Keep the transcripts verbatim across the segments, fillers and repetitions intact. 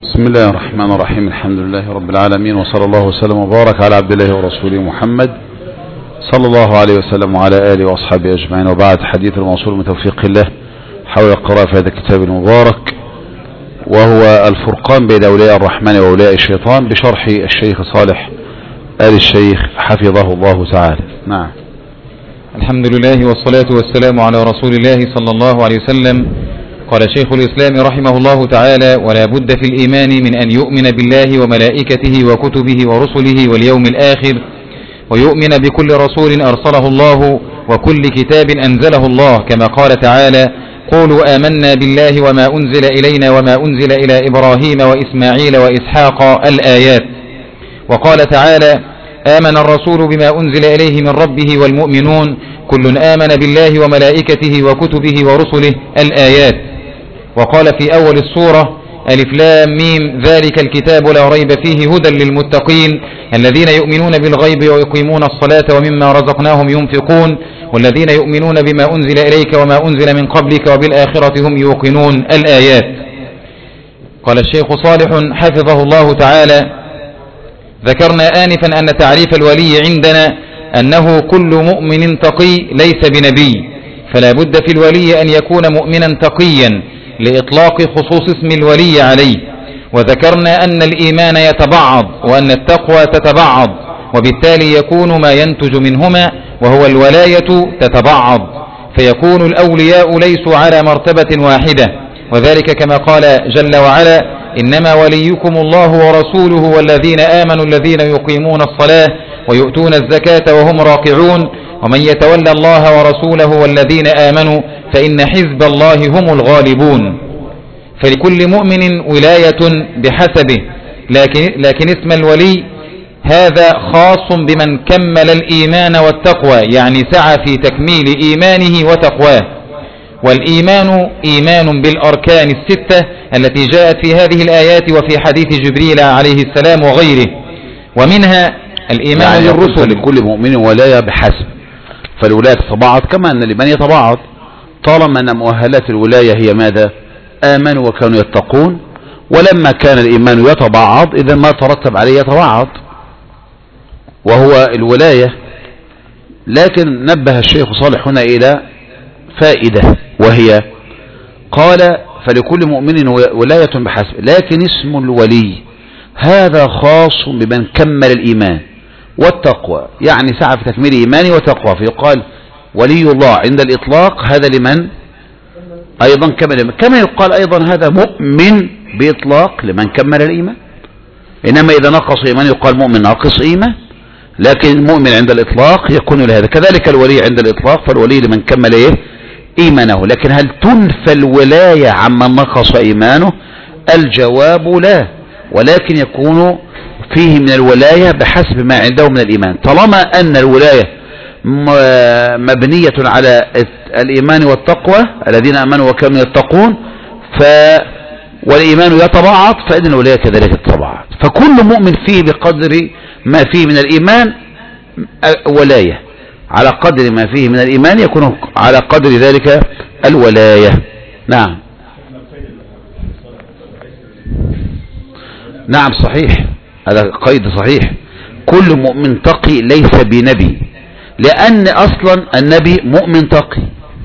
بسم الله الرحمن الرحيم. الحمد لله رب العالمين، وصلى الله وسلم وبارك على عبد الله ورسوله محمد صلى الله عليه وسلم وعلى آله وأصحابه أجمعين، وبعد. حديث الموصول من توفيق الله حول القراءة في هذا الكتاب المبارك، وهو الفرقان بين أولياء الرحمن وأولياء الشيطان، بشرح الشيخ صالح آل الشيخ حفظه الله تعالى. نعم. الحمد لله والصلاة والسلام على رسول الله صلى الله عليه وسلم. قال شيخ الإسلام رحمه الله تعالى: ولا بد في الإيمان من أن يؤمن بالله وملائكته وكتبه ورسله واليوم الآخر، ويؤمن بكل رسول أرسله الله وكل كتاب أنزله الله، كما قال تعالى: قولوا آمنا بالله وما أنزل إلينا وما أنزل إلى إبراهيم وإسماعيل وإسحاق، الآيات. وقال تعالى: آمن الرسول بما أنزل إليه من ربه والمؤمنون كل آمن بالله وملائكته وكتبه ورسله، الآيات. وقال في أول السورة: ألف لام ميم ذلك الكتاب لا ريب فيه هدى للمتقين الذين يؤمنون بالغيب ويقيمون الصلاة ومما رزقناهم ينفقون والذين يؤمنون بما أنزل إليك وما أنزل من قبلك وبالآخرة هم يوقنون، الآيات. قال الشيخ صالح حفظه الله تعالى: ذكرنا آنفا أن تعريف الولي عندنا أنه كل مؤمن تقي ليس بنبي، فلا بد في الولي أن يكون مؤمنا تقيا لإطلاق خصوص اسم الولي عليه. وذكرنا أن الإيمان يتبعض وأن التقوى تتبعض، وبالتالي يكون ما ينتج منهما وهو الولاية تتبعض، فيكون الأولياء ليسوا على مرتبة واحدة، وذلك كما قال جل وعلا: إنما وليكم الله ورسوله والذين آمنوا الذين يقيمون الصلاة ويؤتون الزكاة وهم راكعون ومن يتولى الله ورسوله والذين آمنوا فإن حزب الله هم الغالبون. فلكل مؤمن ولاية بحسبه، لكن, لكن اسم الولي هذا خاص بمن كمل الإيمان والتقوى، يعني سعى في تكميل إيمانه وتقواه. والإيمان إيمان بالأركان الستة التي جاءت في هذه الآيات وفي حديث جبريل عليه السلام وغيره، ومنها الإيمان يعني بالرسل. لكل مؤمن ولاية بحسب، فالولاية تتبعض كما أن الإيمان يتبعض، طالما أن مؤهلات الولاية هي ماذا؟ آمنوا وكانوا يتقون. ولما كان الإيمان يتبعض إذا ما ترتب عليه يتبعض، وهو الولاية. لكن نبه الشيخ صالح هنا إلى فائدة، وهي قال: فلكل مؤمن ولاية بحسب، لكن اسم الولي هذا خاص بمن كمل الإيمان والتقوى، يعني سعى في تكميل إيمانه وتقوى، فيقال ولي الله عند الإطلاق هذا لمن أيضا كمل، كما يقال أيضا هذا مؤمن بإطلاق لمن كمل الإيمان. إنما إذا نقص إيمان يقال مؤمن ناقص إيمان، لكن المؤمن عند الإطلاق يكون لهذا. كذلك الولي عند الإطلاق، فالولي لمن كمل إيه؟ إيمانه. لكن هل تنفى الولاية عمن نقص إيمانه؟ الجواب لا، ولكن يكون فيه من الولاية بحسب ما عنده من الإيمان، طالما أن الولاية مبنية على الإيمان والتقوى، الذين آمنوا وكانوا يتقون، ف والإيمان يتبعض، فإن الولاية كذلك تتبعض. فكل مؤمن فيه بقدر ما فيه من الإيمان ولاية، على قدر ما فيه من الإيمان يكون على قدر ذلك الولاية. نعم نعم صحيح، هذا قيد صحيح. كل مؤمن تقي ليس بنبي، لأن أصلا النبي مؤمن تقي.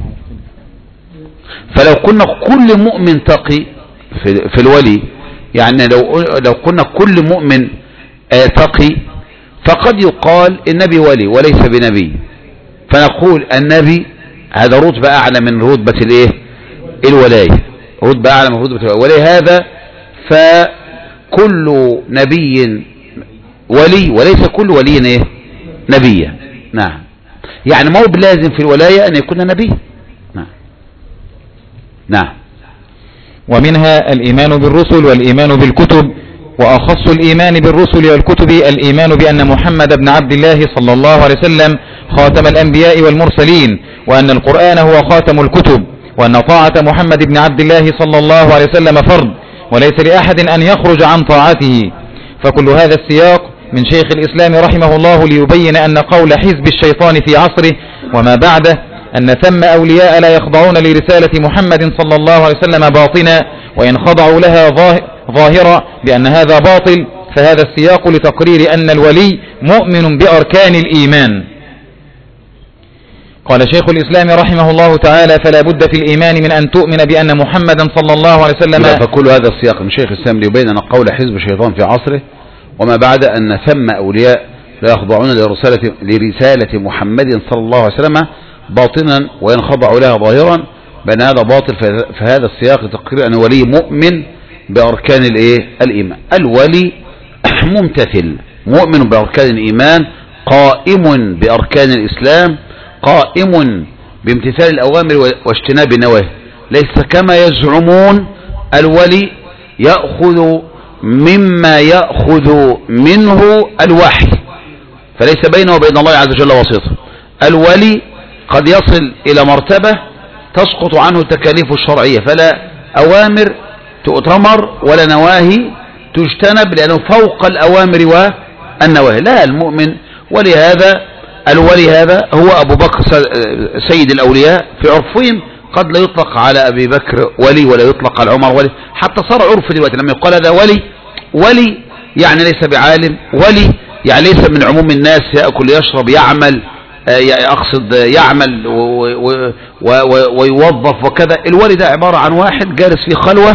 فلو كنا كل مؤمن تقي في, في الولي، يعني لو لو كنا كل مؤمن تقي فقد يقال النبي ولي وليس بنبي، فنقول النبي هذا رتبة أعلى من رتبة الايه؟ الولاية، رتبة أعلى من رتبة الولاية. هذا فكل نبي ولي وليس كل ولي ايه؟ نبيا. نعم، يعني ما هو بلازم في الولاية أن يكون نبي. نعم نعم. ومنها الإيمان بالرسل والإيمان بالكتب، وأخص الإيمان بالرسل والكتب الإيمان بأن محمد بن عبد الله صلى الله عليه وسلم خاتم الأنبياء والمرسلين، وأن القرآن هو خاتم الكتب، وأن طاعة محمد بن عبد الله صلى الله عليه وسلم فرض، وليس لأحد أن يخرج عن طاعته. فكل هذا السياق من شيخ الإسلام رحمه الله ليبين أن قول حزب الشيطان في عصره وما بعده أن ثم أولياء لا يخضعون لرسالة محمد صلى الله عليه وسلم باطنا، وإن خضعوا لها ظاهر ظاهرة بأن هذا باطل، فهذا السياق لتقرير أن الولي مؤمن بأركان الإيمان. قال شيخ الإسلام رحمه الله تعالى: فلا بد في الإيمان من أن تؤمن بأن محمدا صلى الله عليه وسلم. فكل هذا السياق من شيخ الإسلام ليبين أن قول حزب الشيطان في عصره وما بعد أن ثم أولياء لا يخضعون لرسالة, لرسالة محمد صلى الله عليه وسلم باطنا وإن خضعوا لها ظاهرا، بأن هذا باطل. فهذا السياق تقرير أن ولي مؤمن بأركان الإيه؟ الإيمان. الولي ممتثل مؤمن بأركان الإيمان، قائم بأركان الإسلام، قائم بامتثال الأوامر واجتناب النواهي، ليس كما يزعمون الولي يأخذ مما يأخذ منه الوحي، فليس بينه وبين الله عز وجل واسطة. الولي قد يصل إلى مرتبة تسقط عنه التكاليف الشرعية، فلا أوامر تؤتمر ولا نواهي تجتنب، لأنه فوق الأوامر والنواهي. لا، المؤمن. ولهذا الولي هذا هو أبو بكر سيد الأولياء في عرفهم، قد لا يطلق على أبي بكر ولي ولا يطلق على عمر ولي، حتى صار عرف دلوقتي لما يقال هذا ولي، ولي يعني ليس بعالم، ولي يعني ليس من عموم الناس يأكل يشرب يعمل، أقصد يعمل ويوظف وكذا. الولي ده عبارة عن واحد جالس في خلوة،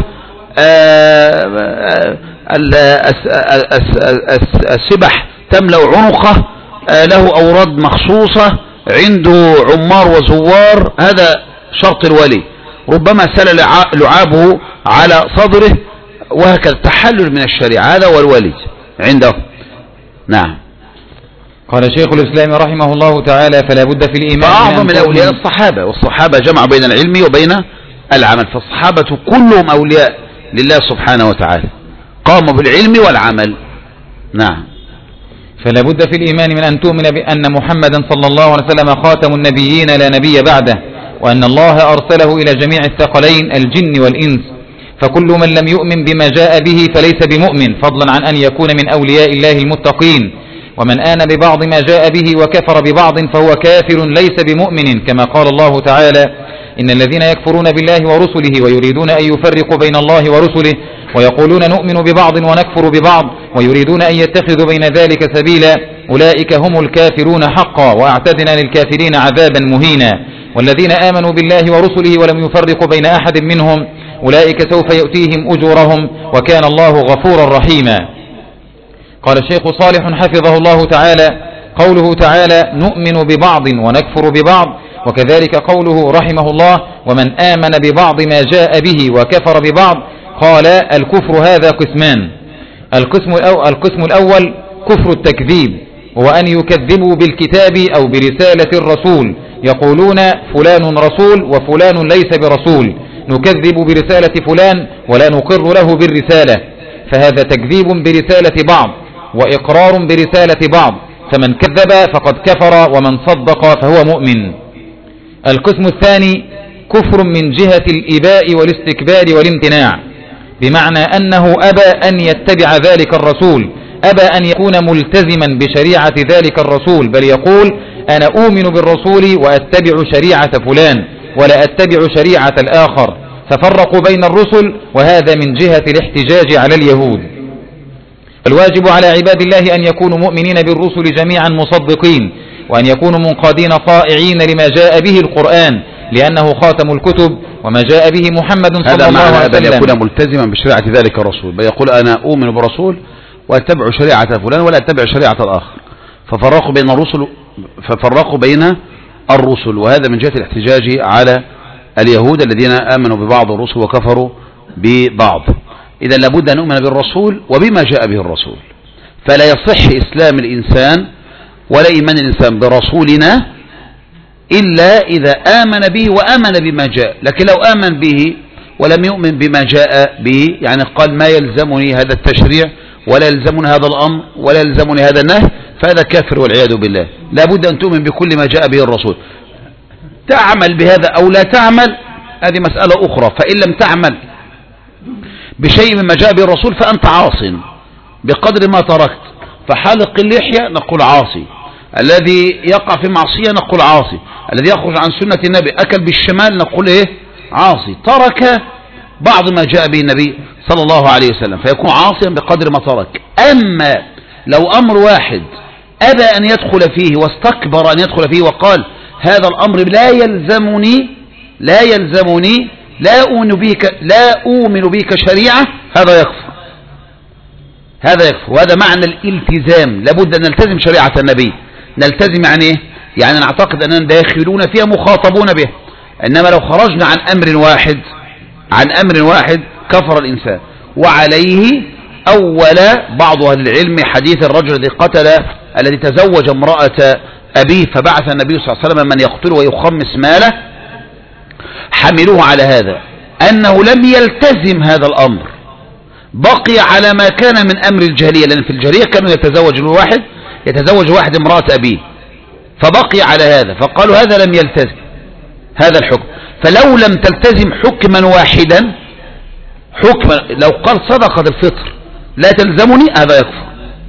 السبح تملأ عنقه، له أوراد مخصوصة، عنده عمار وزوار، هذا شرط الولي. ربما سل لعابه على صدره، وهكذا تحلل من الشريعة، هذا هو الولي عنده. نعم. قال شيخ الإسلام رحمه الله تعالى: فلا بد في الإيمان. فأعظم الأولياء الصحابة، والصحابة جمعوا بين العلم وبين العمل، فالصحابة كلهم أولياء لله سبحانه وتعالى، قاموا بالعلم والعمل. نعم. فلا بد في الإيمان من أن تؤمن بأن محمدا صلى الله عليه وسلم خاتم النبيين لا نبي بعده، وأن الله أرسله إلى جميع الثقلين الجن والإنس، فكل من لم يؤمن بما جاء به فليس بمؤمن، فضلا عن أن يكون من أولياء الله المتقين. ومن آن ببعض ما جاء به وكفر ببعض فهو كافر ليس بمؤمن، كما قال الله تعالى: إن الذين يكفرون بالله ورسله ويريدون أن يفرقوا بين الله ورسله ويقولون نؤمن ببعض ونكفر ببعض ويريدون أن يتخذوا بين ذلك سبيلا أولئك هم الكافرون حقا، وأعتدنا للكافرين عذابا مهينا. والذين آمنوا بالله ورسله ولم يفرقوا بين أحد منهم أولئك سوف يؤتيهم أجورهم وكان الله غفورا رحيما. قال الشيخ صالح حفظه الله تعالى: قوله تعالى: نؤمن ببعض ونكفر ببعض، وكذلك قوله رحمه الله: ومن آمن ببعض ما جاء به وكفر ببعض. قال: الكفر هذا قسمان. القسم الأول, القسم الأول كفر التكذيب، هو أن يكذبوا بالكتاب أو برسالة الرسول، يقولون فلان رسول وفلان ليس برسول، نكذب برسالة فلان ولا نقر له بالرسالة، فهذا تكذيب برسالة بعض وإقرار برسالة بعض، فمن كذب فقد كفر ومن صدق فهو مؤمن. القسم الثاني كفر من جهة الإباء والاستكبار والامتناع، بمعنى أنه أبى أن يتبع ذلك الرسول، أبى أن يكون ملتزما بشريعة ذلك الرسول، بل يقول: أنا أؤمن بالرسول وأتبع شريعة فلان ولا أتبع شريعة الآخر، ففرقوا بين الرسل، وهذا من جهة الاحتجاج على اليهود. الواجب على عباد الله أن يكونوا مؤمنين بالرسل جميعا مصدقين، وأن يكونوا منقادين طائعين لما جاء به القرآن، لأنه خاتم الكتب وما جاء به محمد صلى الله عليه وسلم. هذا يكون ملتزما بشريعة ذلك الرسول، بل يقول: أنا أؤمن برسول وأتبع شريعة فلان ولا أتبع شريعة الآخر، ففرقوا بين الرسل ففرقوا بين الرسل، وهذا من جهة الاحتجاج على اليهود الذين آمنوا ببعض الرسل وكفروا ببعض. إذا لابد أن نؤمن بالرسول وبما جاء به الرسول، فلا يصح إسلام الإنسان ولا إيمان الإنسان برسولنا إلا إذا آمن به وآمن بما جاء. لكن لو آمن به ولم يؤمن بما جاء به، يعني قال: ما يلزمني هذا التشريع ولا يلزمني هذا الأمر ولا يلزمني هذا النهي، فهذا كافر والعياذ بالله. لابد أن تؤمن بكل ما جاء به الرسول، تعمل بهذا أو لا تعمل هذه مسألة أخرى. فإن لم تعمل بشيء مما جاء به الرسول فأنت عاص بقدر ما تركت. فحلق اللحية نقول عاصي، الذي يقع في معصية نقول عاصي، الذي يخرج عن سنة النبي أكل بالشمال نقول إيه؟ عاصي. ترك بعض ما جاء به النبي صلى الله عليه وسلم، فيكون عاصيا بقدر ما ترك. أما لو أمر واحد أبى أن يدخل فيه واستكبر أن يدخل فيه وقال هذا الأمر لا يلزمني لا يلزمني لا أؤمن به لا أؤمن به كشريعة، هذا يكفر، هذا يكفر. وهذا معنى الالتزام، لابد أن نلتزم شريعة النبي. نلتزم يعني إيه؟ يعني نعتقد أننا داخلون فيها مخاطبون به. إنما لو خرجنا عن أمر واحد عن أمر واحد كفر الإنسان. وعليه أول بعض أهل العلم حديث الرجل الذي قتل الذي تزوج امرأة أبيه فبعث النبي صلى الله عليه وسلم من يقتله ويخمس ماله، حملوه على هذا أنه لم يلتزم هذا الأمر، بقي على ما كان من أمر الجاهلية، لأن في الجاهلية كانوا يتزوج الواحد يتزوج واحد امرأة أبيه، فبقي على هذا، فقالوا هذا لم يلتزم هذا الحكم. فلو لم تلتزم حكما واحدا، حكما لو قال صدقة الفطر لا تلزمني، هذا يكفر،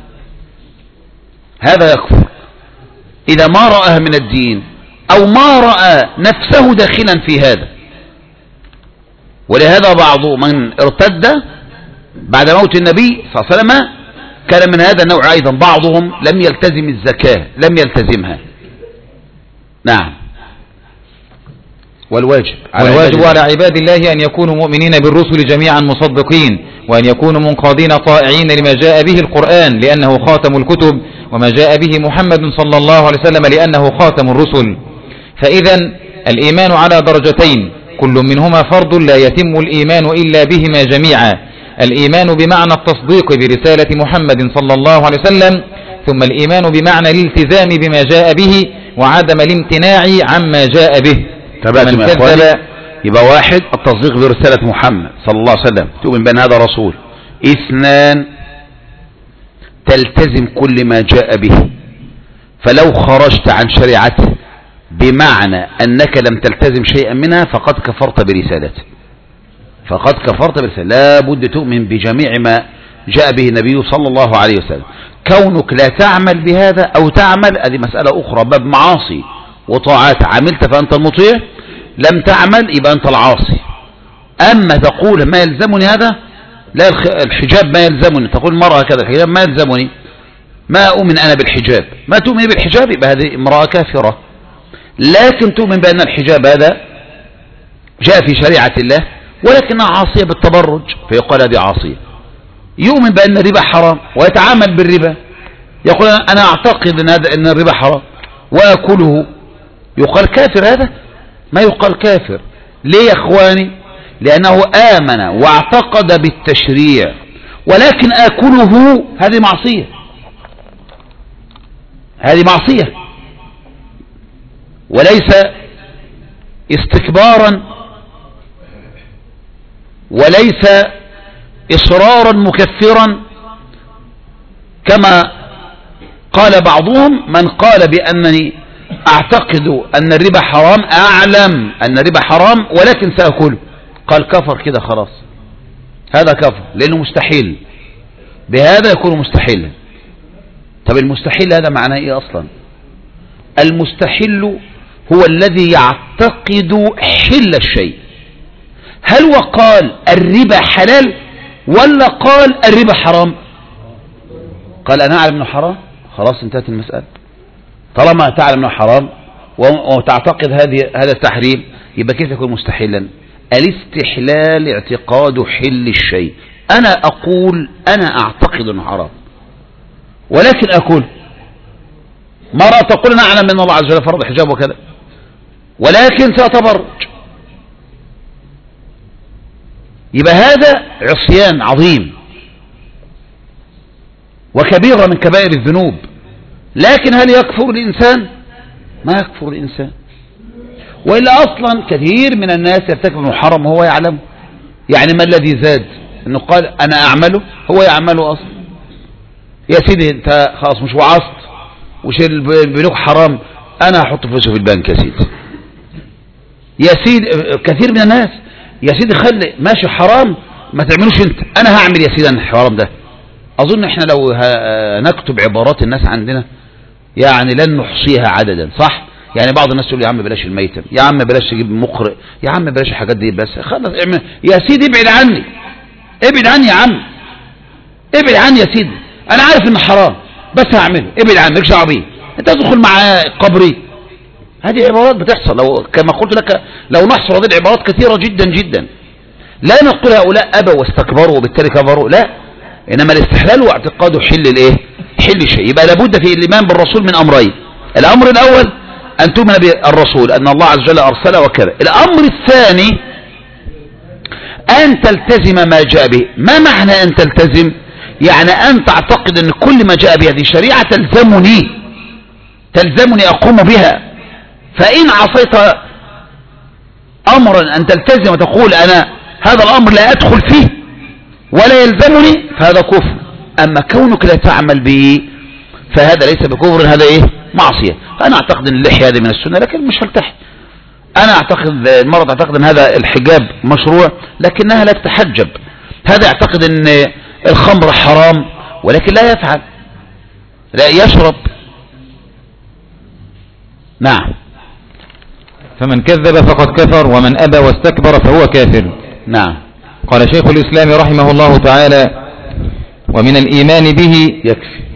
هذا يكفر إذا ما رأى من الدين أو ما رأى نفسه داخلا في هذا. ولهذا بعض من ارتد بعد موت النبي صلى الله عليه وسلم كان من هذا النوع أيضا، بعضهم لم يلتزم الزكاة، لم يلتزمها. نعم. والواجب على, والواجب على عباد الله أن يكونوا مؤمنين بالرسل جميعا مصدقين، وأن يكونوا منقادين طائعين لما جاء به القرآن لأنه خاتم الكتب، وما جاء به محمد صلى الله عليه وسلم لأنه خاتم الرسل. فإذا الإيمان على درجتين، كل منهما فرض لا يتم الإيمان إلا بهما جميعا. الإيمان بمعنى التصديق برسالة محمد صلى الله عليه وسلم، ثم الإيمان بمعنى الالتزام بما جاء به وعدم الامتناع عما جاء به. تبعتم يا إخواني، يبقى واحد التصديق برسالة محمد صلى الله عليه وسلم، تؤمن بأن هذا رسول. اثنان تلتزم كل ما جاء به، فلو خرجت عن شريعته بمعنى أنك لم تلتزم شيئا منها فقد كفرت برسالته، فقد كفرت برسالته. لا بد تؤمن بجميع ما جاء به النبي صلى الله عليه وسلم. كونك لا تعمل بهذا أو تعمل هذه مسألة أخرى، باب معاصي وطاعات، عملت فأنت المطيع، لم تعمل يبقى أنت العاصي. أما تقول ما يلزمني هذا، لا الحجاب ما يلزمني، تقول المرأة كذا الحجاب ما يلزمني، ما أؤمن أنا بالحجاب، ما تؤمن بالحجاب يبقى هذه امرأة كافرة. لكن تؤمن بأن الحجاب هذا جاء في شريعة الله ولكنها عاصية بالتبرج، فيقال هذه عاصية. يؤمن بأن الربا حرام ويتعامل بالربا، يقول أنا أعتقد أن, هذا إن الربا حرام وأكله، يقال كافر؟ هذا ما يقال كافر. ليه يا إخواني؟ لأنه آمن واعتقد بالتشريع، ولكن آكله هذه معصية، هذه معصية، وليس استكبارا وليس إصرارا مكفرا كما قال بعضهم، من قال بأنني أعتقد أن الربا حرام، أعلم أن الربا حرام ولكن سأكله، قال كفر كده خلاص، هذا كفر لأنه مستحيل، بهذا يكون مستحيلا. طب المستحيل هذا معناه إيه أصلا؟ المستحيل هو الذي يعتقد حل الشيء. هل هو قال الربا حلال ولا قال الربا حرام؟ قال أنا أعلم أنه حرام، خلاص انتهت المسألة. طالما تعلم أنه حرام وتعتقد هذه هذا التحريم، يبقى كيف يكون مستحيلا؟ الاستحلال اعتقاد حل الشيء. أنا أقول أنا أعتقد أنه حرام ولكن أقول مرة تقول أنا أعلم أن الله عز وجل فرض حجاب وكذا ولكن سأتبرج، يبقى هذا عصيان عظيم وكبيرة من كبائر الذنوب. لكن هل يكفر الإنسان؟ ما يكفر الإنسان، وإلا أصلا كثير من الناس يرتكب المحرم وهو يعلم. يعني ما الذي زاد؟ أنه قال أنا أعمله، هو يعمله أصلا. يا سيدي أنت خلاص مش وعصت وشيء البنوك حرام، أنا أحط فلوسه في البنك يا سيدي. يا سيدي كثير من الناس يا سيدي خلي ماشي حرام ما تعملوش أنت، أنا هعمل يا سيدي أنا الحرام ده. أظن إحنا لو نكتب عبارات الناس عندنا يعني لن نحصيها عددا، صح؟ يعني بعض الناس يقول يا عم بلاش الميتم، يا عم بلاش تجيب مقرئ، يا عم بلاش الحاجات دي، بس خلاص اعمل يا سيدي، ابعد عني، ابعد عني يا عم، ابعد عني يا سيدي، انا عارف انه حرام بس هعمله، ابعد عني، مالكش دعوه بيه، انت تدخل مع قبري. هذه عبارات بتحصل، لو كما قلت لك لو نحصر هذه العبارات كثيره جدا جدا. لا نقول هؤلاء ابوا واستكبروا وبالتالي كفروا، لا، انما الاستحلال واعتقاده حل الايه؟ حل شيء. يبقى لابد في الايمان بالرسول من امرين. الامر الاول ان تؤمن بالرسول ان الله عز وجل ارسله وكذا. الامر الثاني ان تلتزم ما جاء به. ما معنى ان تلتزم؟ يعني ان تعتقد ان كل ما جاء به هذه شريعه تلزمني تلزمني اقوم بها. فان عصيت امرا ان تلتزم وتقول انا هذا الامر لا ادخل فيه ولا يلزمني فهذا كفر. اما كونك لا تعمل به فهذا ليس بكفر، هذا ايه؟ معصية. انا اعتقد ان اللحية هذه من السنة لكن مش هلتحي. انا اعتقد المرأة تعتقد ان هذا الحجاب مشروع لكنها لا تتحجب. هذا يعتقد ان الخمر حرام ولكن لا يفعل، لا يشرب. نعم. فمن كذب فقد كفر ومن أبى واستكبر فهو كافر. نعم. قال شيخ الإسلام رحمه الله تعالى: ومن الإيمان به يكفي